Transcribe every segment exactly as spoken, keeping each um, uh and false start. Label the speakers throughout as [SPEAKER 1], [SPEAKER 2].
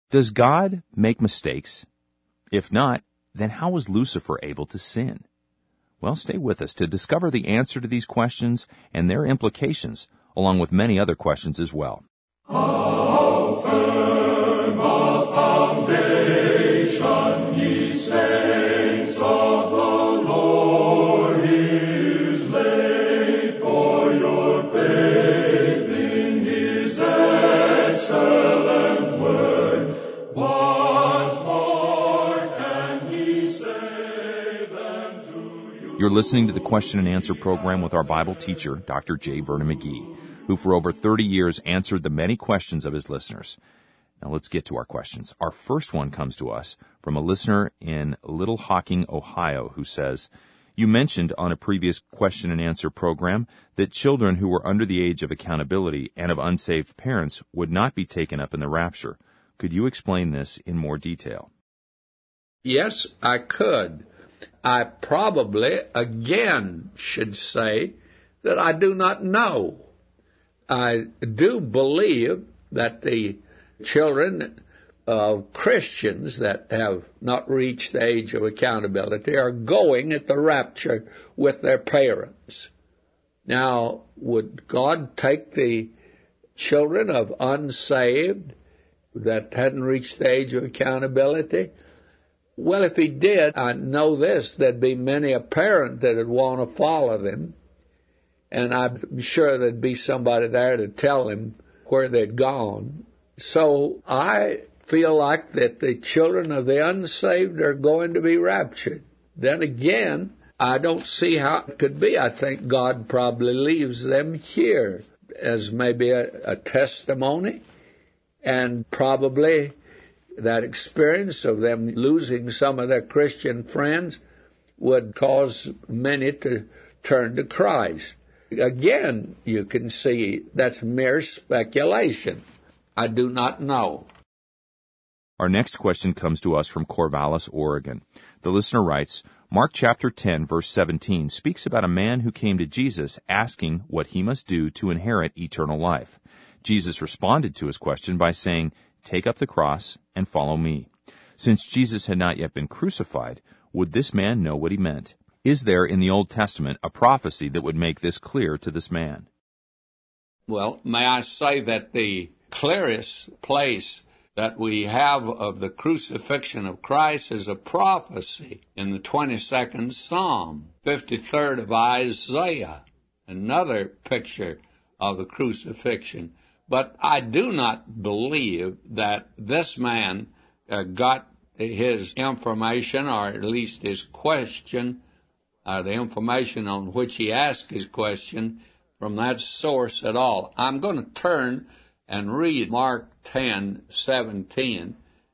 [SPEAKER 1] Does God make mistakes? If not, then how was Lucifer able to sin? Well, stay with us to discover the answer to these questions and their implications, along with many other questions as well.
[SPEAKER 2] How firm a foundation, ye saints of the Lord, is laid, for your faith in his excellent word. What more can he say than to you?
[SPEAKER 1] You're listening to the question and answer program with our Bible teacher, Doctor J. Vernon McGee, who for over thirty years answered the many questions of his listeners. Now let's get to our questions. Our first one comes to us from a listener in Little Hocking, Ohio, who says, you mentioned on a previous question and answer program that children who were under the age of accountability and of unsaved parents would not be taken up in the rapture. Could you explain this in more detail?
[SPEAKER 3] Yes, I could. I probably, again, should say that I do not know. I do believe that the children of Christians that have not reached the age of accountability are going at the rapture with their parents. Now, would God take the children of unsaved that hadn't reached the age of accountability? Well, if he did, I know this, there'd be many a parent that would want to follow them. And I'm sure there'd be somebody there to tell them where they'd gone. So I feel like that the children of the unsaved are going to be raptured. Then again, I don't see how it could be. I think God probably leaves them here as maybe a, a testimony, and probably that experience of them losing some of their Christian friends would cause many to turn to Christ. Again, you can see that's mere speculation. I do not know.
[SPEAKER 1] Our next question comes to us from Corvallis, Oregon. The listener writes, Mark chapter ten, verse seventeen speaks about a man who came to Jesus asking what he must do to inherit eternal life. Jesus responded to his question by saying, take up the cross and follow me. Since Jesus had not yet been crucified, would this man know what he meant? Is there in the Old Testament a prophecy that would make this clear to this man?
[SPEAKER 3] Well, may I say that the clearest place that we have of the crucifixion of Christ is a prophecy in the twenty-second Psalm, fifty-third of Isaiah, another picture of the crucifixion. But I do not believe that this man uh, got his information, or at least his question, Uh, the information on which he asked his question, from that source at all. I'm going to turn and read Mark ten seventeen,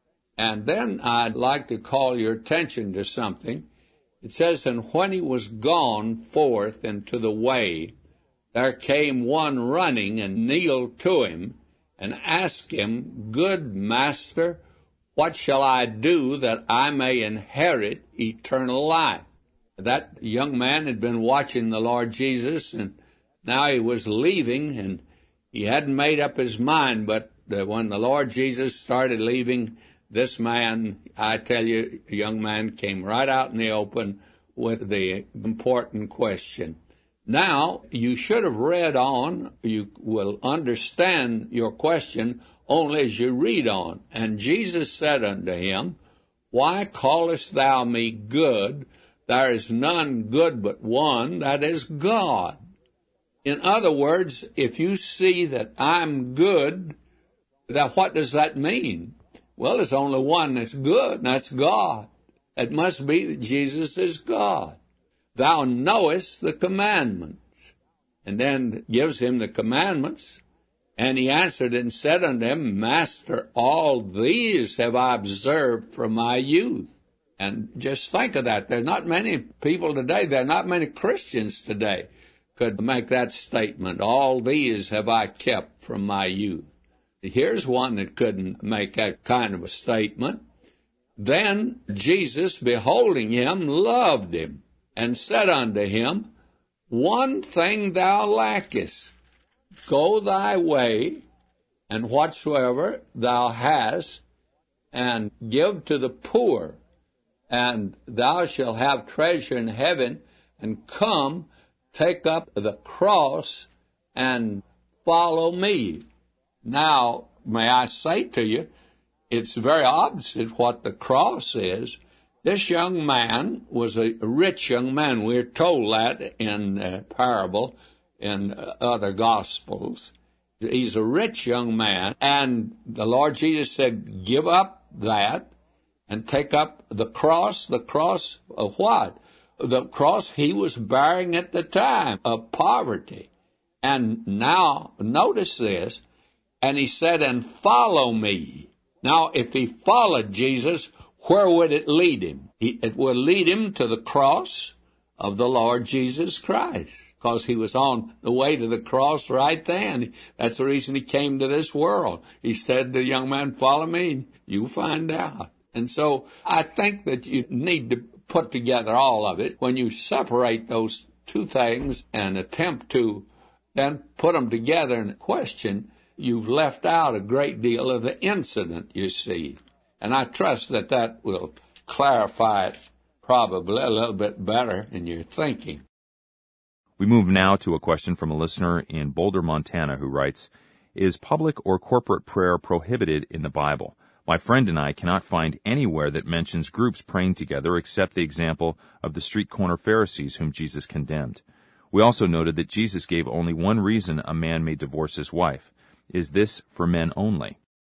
[SPEAKER 3] and then I'd like to call your attention to something. It says, and when he was gone forth into the way, there came one running and kneeled to him and asked him, Good Master, what shall I do that I may inherit eternal life? That young man had been watching the Lord Jesus, and now he was leaving, and he hadn't made up his mind, but when the Lord Jesus started leaving, this man, I tell you, the young man came right out in the open with the important question. Now, you should have read on. You will understand your question only as you read on. And Jesus said unto him, Why callest thou me good? There is none good but one, that is God. In other words, if you see that I'm good, now what does that mean? Well, there's only one that's good, and that's God. It must be that Jesus is God. Thou knowest the commandments. And then gives him the commandments. And he answered and said unto him, Master, all these have I observed from my youth. And just think of that. There are not many people today, there are not many Christians today could make that statement. All these have I kept from my youth. Here's one that couldn't make that kind of a statement. Then Jesus, beholding him, loved him, and said unto him, One thing thou lackest. Go thy way, and whatsoever thou hast, and give to the poor, and thou shalt have treasure in heaven, and come, take up the cross, and follow me. Now, may I say to you, it's very opposite what the cross is. This young man was a rich young man. We're told that in a parable in other Gospels. He's a rich young man, and the Lord Jesus said, give up that and take up the cross. The cross of what? The cross he was bearing at the time of poverty. And now, notice this, and he said, and follow me. Now, if he followed Jesus, where would it lead him? It would lead him to the cross of the Lord Jesus Christ, because he was on the way to the cross right then. That's the reason he came to this world. He said to the young man, follow me, you find out. And so I think that you need to put together all of it. When you separate those two things and attempt to then put them together in a question, you've left out a great deal of the incident, you see. And I trust that that will clarify it probably a little bit better in your thinking.
[SPEAKER 1] We move now to a question from a listener in Boulder, Montana, who writes, is public or corporate prayer prohibited in the Bible? My friend and I cannot find anywhere that mentions groups praying together except the example of the street corner Pharisees whom Jesus condemned. We also noted that Jesus gave only one reason a man may divorce his wife. Is this for men only?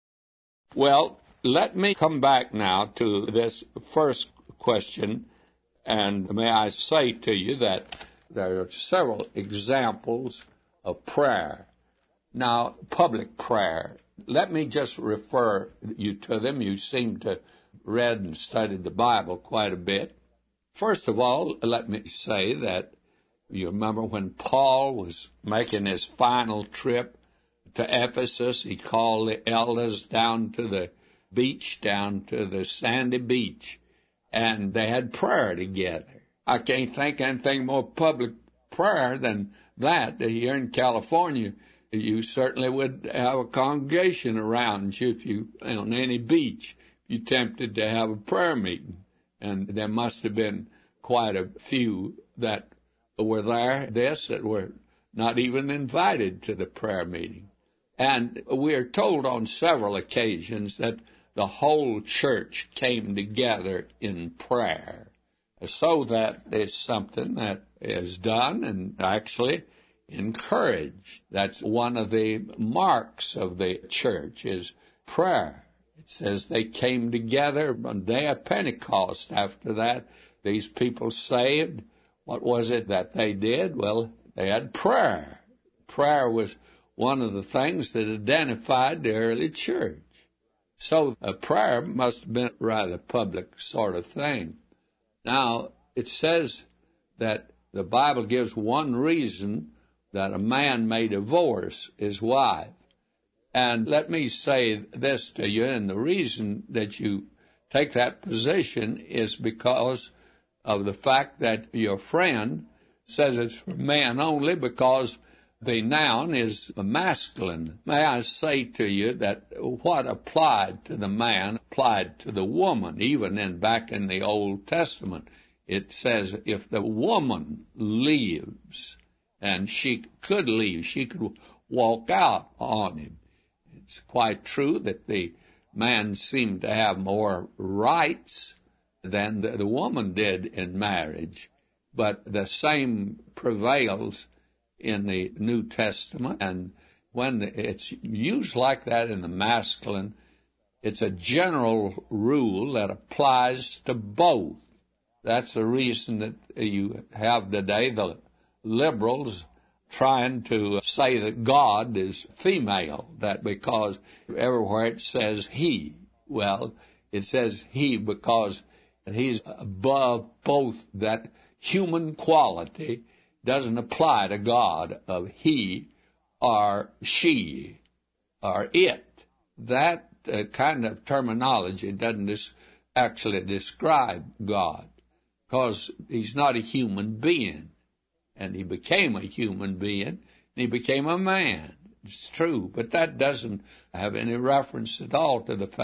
[SPEAKER 3] Well, let me come back now to this first question, and may I say to you that there are several examples of prayer. Now, public prayer. Let me just refer you to them. You seem to read and studied the Bible quite a bit. First of all, let me say that you remember when Paul was making his final trip to Ephesus, he called the elders down to the beach, down to the sandy beach, and they had prayer together. I can't think anything more public prayer than that. Here in California, you certainly would have a congregation around you if you, on any beach, if you tempted to have a prayer meeting. And there must have been quite a few that were there, this, that were not even invited to the prayer meeting. And we are told on several occasions that the whole church came together in prayer. So that is something that is done and actually encouraged. That's one of the marks of the church is prayer. It says they came together on the day of Pentecost. After that, these people saved. What was it that they did? Well, they had prayer. Prayer was one of the things that identified the early church. So a prayer must have been a rather public sort of thing. Now, it says that the Bible gives one reason that a man may divorce his wife. And let me say this to you, and the reason that you take that position is because of the fact that your friend says it's for men only because the noun is masculine. May I say to you that what applied to the man applied to the woman, even in back in the Old Testament. It says if the woman leaves, and she could leave, she could walk out on him. It's quite true that the man seemed to have more rights than the, the woman did in marriage, but the same prevails in the New Testament, and when it's used like that in the masculine, it's a general rule that applies to both. That's the reason that you have today the liberals trying to say that God is female, that because everywhere it says he. Well, it says he because he's above both. That human quality doesn't apply to God of he or she or it. That uh, kind of terminology doesn't dis- actually describe God, because he's not a human being. And he became a human being, and he became a man. It's true, but that doesn't have any reference at all to the fact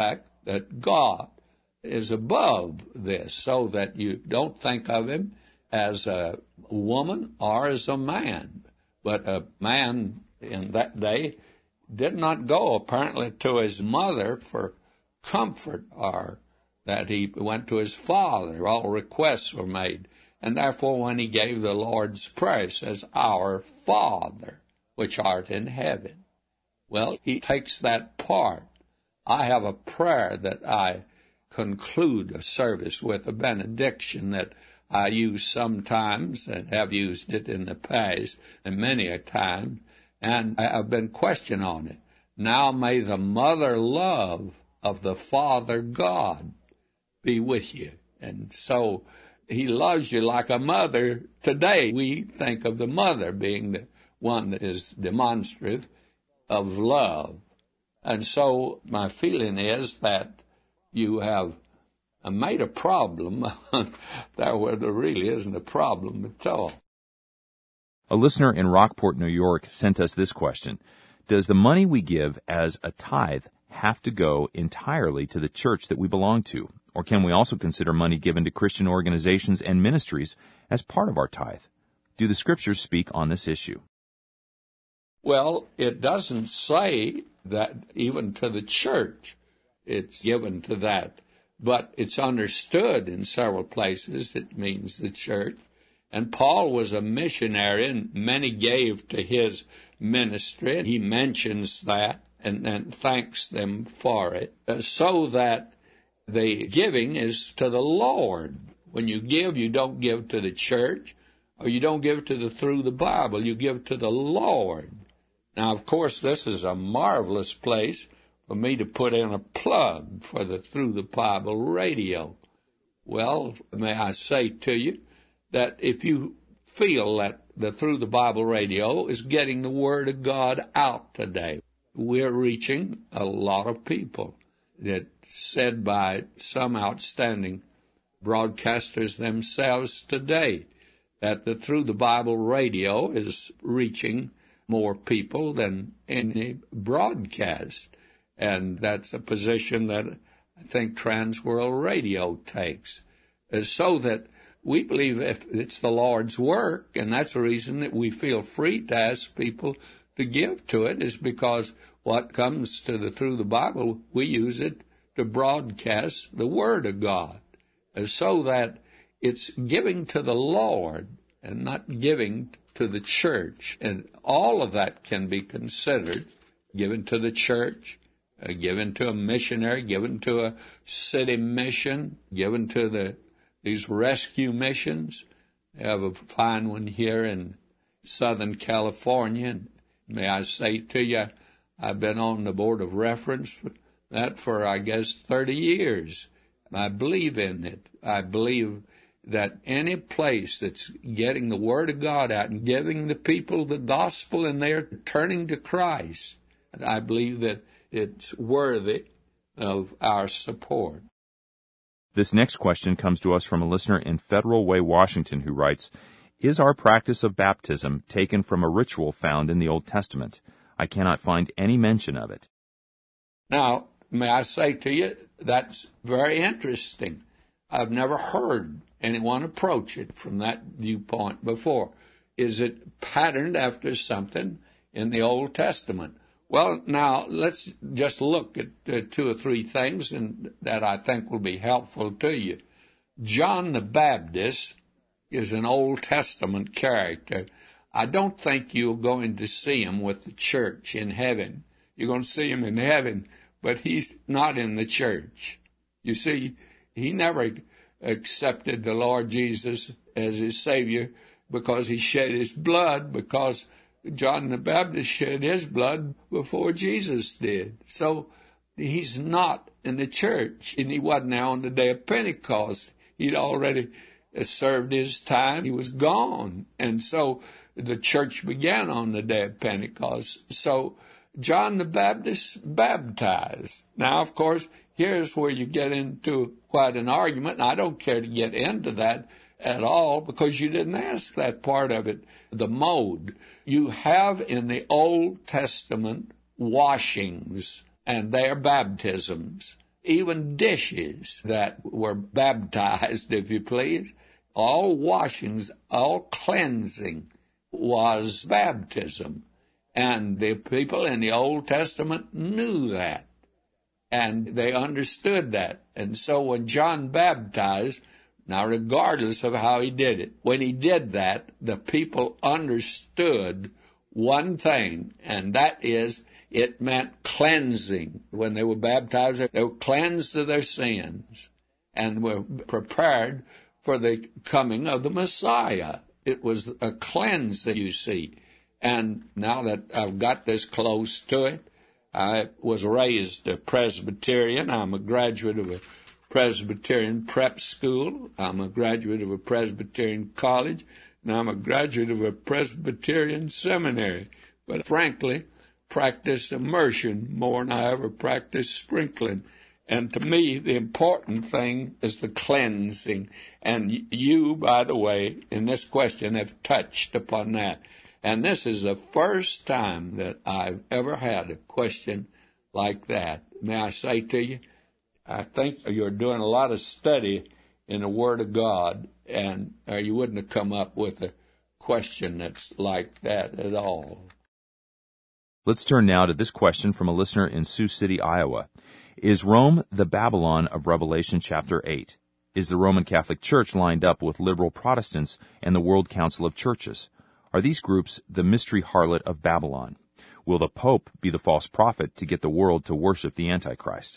[SPEAKER 3] that God is above this, so that you don't think of him as a woman or as a man. But a man in that day did not go apparently to his mother for comfort, or that he went to his father. All requests were made. And therefore when he gave the Lord's Prayer, it says, Our Father, which art in heaven. Well, he takes that part. I have a prayer that I conclude a service with, a benediction that I use sometimes and have used it in the past and many a time, and I have been questioned on it. Now may the mother love of the Father God be with you. And so he loves you like a mother. Today we think of the mother being the one that is demonstrative of love. And so my feeling is that you have made a problem there where there really isn't a problem at all.
[SPEAKER 1] A listener in Rockport, New York, sent us this question. Does the money we give as a tithe have to go entirely to the church that we belong to? Or can we also consider money given to Christian organizations and ministries as part of our tithe? Do the Scriptures speak on this issue?
[SPEAKER 3] Well, it doesn't say that even to the church it's given to that. But it's understood in several places it means the church. And Paul was a missionary, and many gave to his ministry. And he mentions that and, and thanks them for it, uh, so that the giving is to the Lord. When you give, you don't give to the church, or you don't give to the Through the Bible. You give to the Lord. Now, of course, this is a marvelous place for me to put in a plug for the Through the Bible radio. Well, may I say to you that if you feel that the Through the Bible radio is getting the Word of God out today, we're reaching a lot of people. It's said by some outstanding broadcasters themselves today that the Through the Bible radio is reaching more people than any broadcast. And that's a position that I think Transworld Radio takes. So that we believe if it's the Lord's work, and that's the reason that we feel free to ask people to give to it, is because what comes to the Through the Bible, we use it to broadcast the Word of God. So that it's giving to the Lord and not giving to the church. And all of that can be considered given to the church, Uh, given to a missionary, given to a city mission, given to the these rescue missions. We have a fine one here in Southern California. And may I say to you, I've been on the board of reference for that for, I guess, thirty years. I believe in it. I believe that any place that's getting the Word of God out and giving the people the gospel and they're turning to Christ, I believe that it's worthy of our support.
[SPEAKER 1] This next question comes to us from a listener in Federal Way, Washington, who writes, Is our practice of baptism taken from a ritual found in the Old Testament? I cannot find any mention of it.
[SPEAKER 3] Now, may I say to you, that's very interesting. I've never heard anyone approach it from that viewpoint before. Is it patterned after something in the Old Testament? Well, now, let's just look at uh, two or three things and that I think will be helpful to you. John the Baptist is an Old Testament character. I don't think you're going to see him with the church in heaven. You're going to see him in heaven, but he's not in the church. You see, he never accepted the Lord Jesus as his Savior because he shed his blood, because John the Baptist shed his blood before Jesus did. So he's not in the church, and he wasn't there on the day of Pentecost. He'd already served his time. He was gone. And so the church began on the day of Pentecost. So John the Baptist baptized. Now, of course, here's where you get into quite an argument, and I don't care to get into that at all because you didn't ask that part of it, the mode. You have in the Old Testament washings, and they are baptisms. even dishes that were baptized, if you please. All washings, all cleansing was baptism. And the people in the Old Testament knew that. And they understood that. And so when John baptized, now regardless of how he did it, when he did that, the people understood one thing, and that is it meant cleansing. When they were baptized, they were cleansed of their sins and were prepared for the coming of the Messiah. It was a cleansing, you see. And now that I've got this close to it, I was raised a Presbyterian. I'm a graduate of a Presbyterian prep school. I'm a graduate of a Presbyterian college. And I'm a graduate of a Presbyterian seminary. But frankly, practice immersion more than I ever practiced sprinkling. And to me, the important thing is the cleansing. And you, by the way, in this question have touched upon that. And this is the first time that I've ever had a question like that. May I say to you, I think you're doing a lot of study in the Word of God, and uh, you wouldn't have come up with a question that's like that at all.
[SPEAKER 1] Let's turn now to this question from a listener in Sioux City, Iowa. Is Rome the Babylon of Revelation chapter eight? Is the Roman Catholic Church lined up with liberal Protestants and the World Council of Churches? Are these groups the mystery harlot of Babylon? Will the Pope be the false prophet to get the world to worship the Antichrist?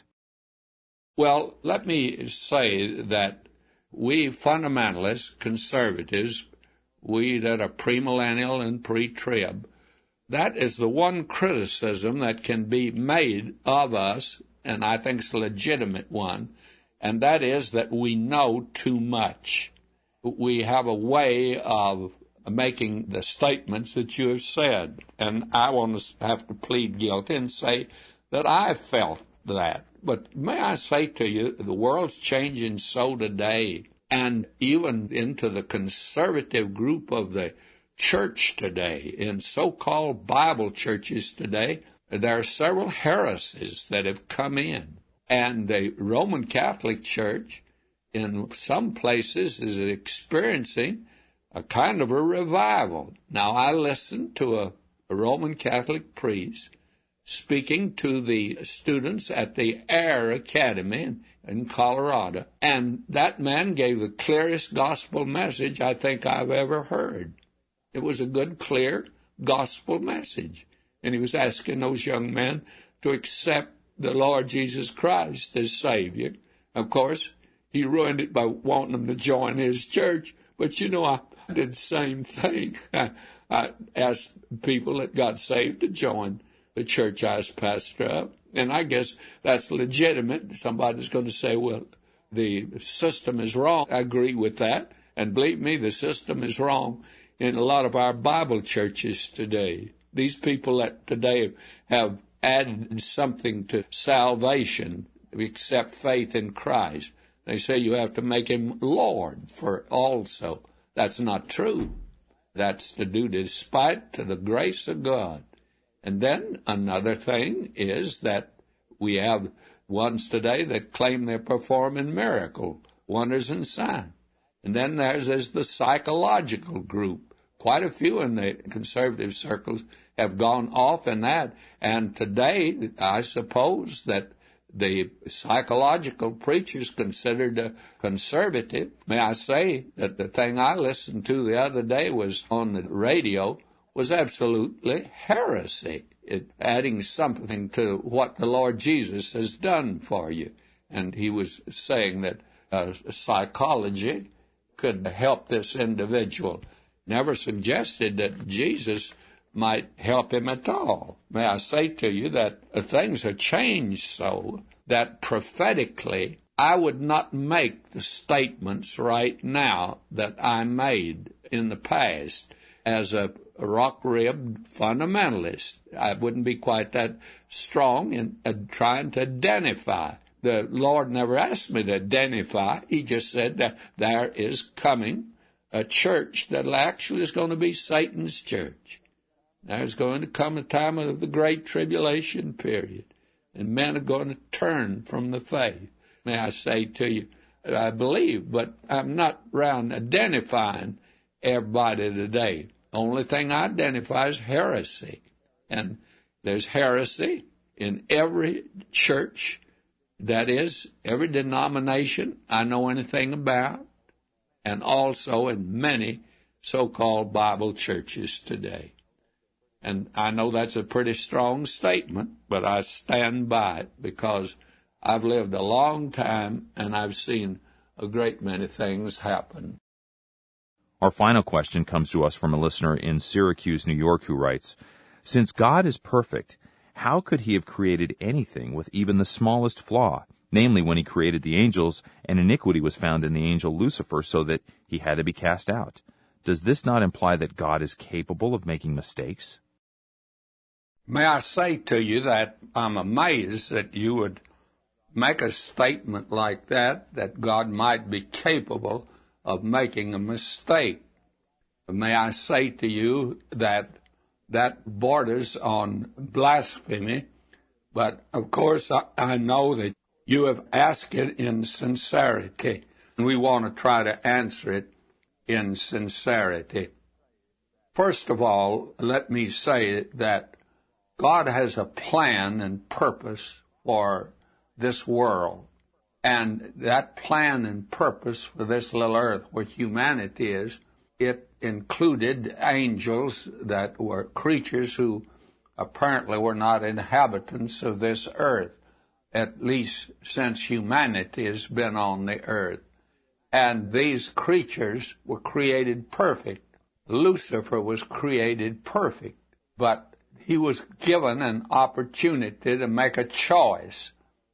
[SPEAKER 3] Well, let me say that we fundamentalists, conservatives, we that are premillennial and pre-trib, that is the one criticism that can be made of us, and I think it's a legitimate one, and that is that we know too much. We have a way of making the statements that you have said. And I want to have to plead guilty and say that I felt that. But may I say to you, the world's changing so today, and even into the conservative group of the church today, in so-called Bible churches today, there are several heresies that have come in. And the Roman Catholic Church, in some places, is experiencing a kind of a revival. Now, I listened to a, a Roman Catholic priest speaking to the students at the Air Academy in, in Colorado, and that man gave the clearest gospel message I think I've ever heard. It was a good, clear gospel message, and he was asking those young men to accept the Lord Jesus Christ as Savior. Of course, he ruined it by wanting them to join his church, but you know, I did the same thing. I, I asked people that got saved to join the church I was pastor of, and I guess that's legitimate. Somebody's going to say, well, the system is wrong. I agree with that, and believe me, the system is wrong in a lot of our Bible churches today. These people that today have added something to salvation, except faith in Christ. They say you have to make him Lord for also. That's not true. That's to do despite to the grace of God. And then another thing is that we have ones today that claim they're performing miracle, wonders and signs. And then there's, there's the psychological group. Quite a few in the conservative circles have gone off in that. And today, I suppose that the psychological preachers considered a conservative. May I say that the thing I listened to the other day was on the radio was absolutely heresy. It adding something to what the Lord Jesus has done for you. And he was saying that uh, psychology could help this individual. Never suggested that Jesus might help him at all. May I say to you that things have changed so that prophetically I would not make the statements right now that I made in the past as a rock-ribbed fundamentalist. I wouldn't be quite that strong in uh, trying to identify. The Lord never asked me to identify. He just said that there is coming a church that actually is going to be Satan's church. There's going to come a time of the great tribulation period. and men are going to turn from the faith. May I say to you, I believe, but I'm not around identifying everybody today. Only thing I identify is heresy. And there's heresy in every church, that is, every denomination I know anything about, and also in many so-called Bible churches today. And I know that's a pretty strong statement, but I stand by it because I've lived a long time and I've seen a great many things happen.
[SPEAKER 1] Our final question comes to us from a listener in Syracuse, New York, who writes, "Since God is perfect, how could he have created anything with even the smallest flaw? Namely, when he created the angels, an iniquity was found in the angel Lucifer, so that he had to be cast out. Does this not imply that God is capable of making mistakes?"
[SPEAKER 3] May I say to you that I'm amazed that you would make a statement like that, that God might be capable of making a mistake. May I say to you that that borders on blasphemy, but of course I, I know that you have asked it in sincerity, and we want to try to answer it in sincerity. First of all, let me say that God has a plan and purpose for this world. And that plan and purpose for this little earth where humanity is, it included angels that were creatures who apparently were not inhabitants of this earth, at least since humanity has been on the earth. And these creatures were created perfect. Lucifer was created perfect, but he was given an opportunity to make a choice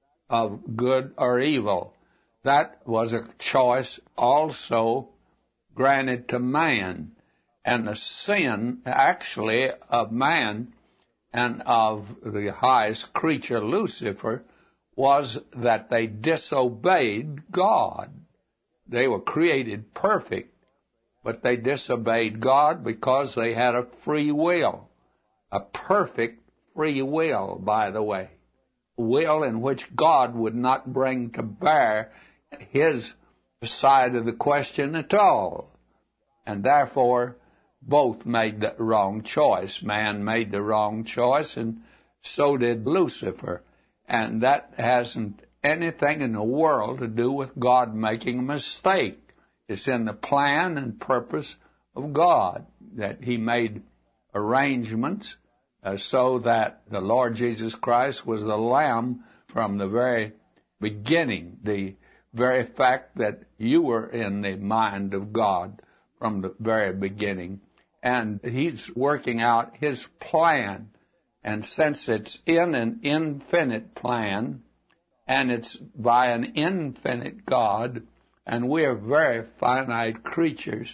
[SPEAKER 3] of good or evil. That was a choice also granted to man. And the sin, actually, of man and of the highest creature, Lucifer, was that they disobeyed God. They were created perfect, but they disobeyed God because they had a free will. A perfect free will, by the way. Will in which God would not bring to bear his side of the question at all. And therefore, both made the wrong choice. Man made the wrong choice, and so did Lucifer. And that hasn't anything in the world to do with God making a mistake. It's in the plan and purpose of God that he made arrangements uh, so that the Lord Jesus Christ was the Lamb from the very beginning, the very fact that you were in the mind of God from the very beginning. And he's working out his plan. And since it's in an infinite plan, and it's by an infinite God, and we are very finite creatures,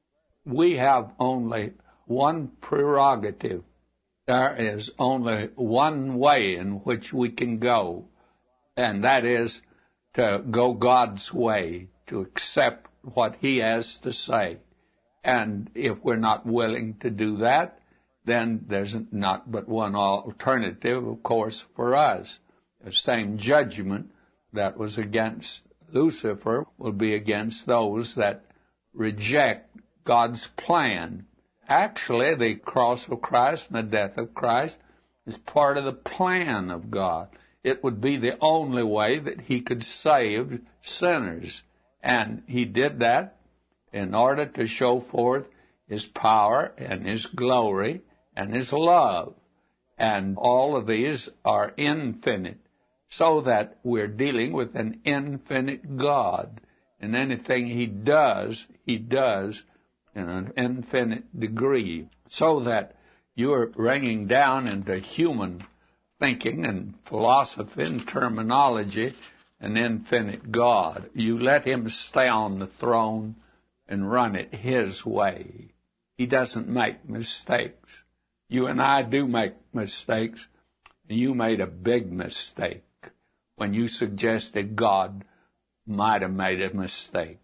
[SPEAKER 3] we have only one prerogative. There is only one way in which we can go, and that is to go God's way, to accept what he has to say. And if we're not willing to do that, then there's not but one alternative, of course, for us. The same judgment that was against Lucifer will be against those that reject God's plan. Actually, the cross of Christ and the death of Christ is part of the plan of God. It would be the only way that he could save sinners. And he did that in order to show forth his power and his glory and his love. And all of these are infinite, so that we're dealing with an infinite God. And anything he does, he does in an infinite degree, so that you're bringing down into human thinking and philosophy and terminology an infinite God. You let him stay on the throne and run it his way. He doesn't make mistakes. You and I do make mistakes, and you made a big mistake when you suggested God might have made a mistake.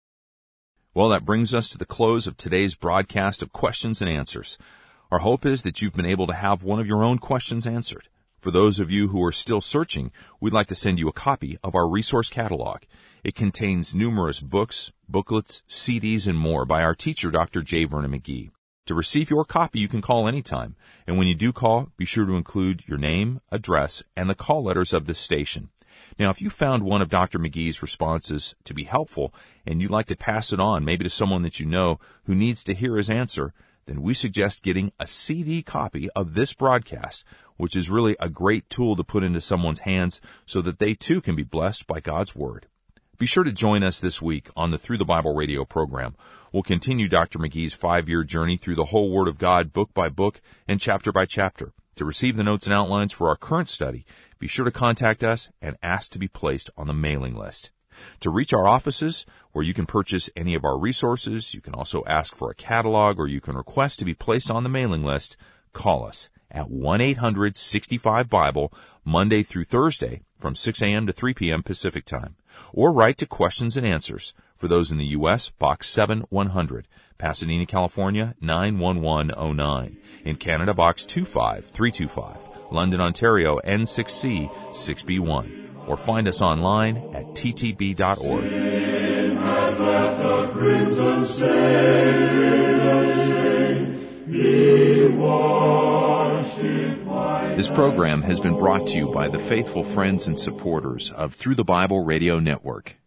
[SPEAKER 1] Well, that brings us to the close of today's broadcast of Questions and Answers. Our hope is that you've been able to have one of your own questions answered. For For those of you who are still searching, we'd like to send you a copy of our resource catalog. It contains numerous books, booklets, C Ds, and more by our teacher, Doctor J. Vernon McGee. To receive your copy, you can call anytime. And when you do call, be sure to include your name, address, and the call letters of this station. Now, if you found one of Doctor McGee's responses to be helpful and you'd like to pass it on, maybe to someone that you know who needs to hear his answer, then we suggest getting a C D copy of this broadcast, which is really a great tool to put into someone's hands so that they too can be blessed by God's Word. Be sure to join us this week on the Through the Bible radio program. We'll continue Doctor McGee's five-year journey through the whole Word of God, book by book and chapter by chapter. To receive the notes and outlines for our current study, be sure to contact us and ask to be placed on the mailing list. To reach our offices, where you can purchase any of our resources, you can also ask for a catalog, or you can request to be placed on the mailing list, call us at one eight hundred sixty-five Bible, Monday through Thursday, from six a.m. to three p.m. Pacific Time. Or write to Questions and Answers. For those in the U S, Box seven one hundred, Pasadena, California, nine one one oh nine. In Canada, Box two five three two five, London, Ontario, N six C six B one. Or find us online at t t b dot org.
[SPEAKER 2] Sin had left a crimson stain, he washed it white.
[SPEAKER 1] This program has been brought to you by the faithful friends and supporters of Through the Bible Radio Network.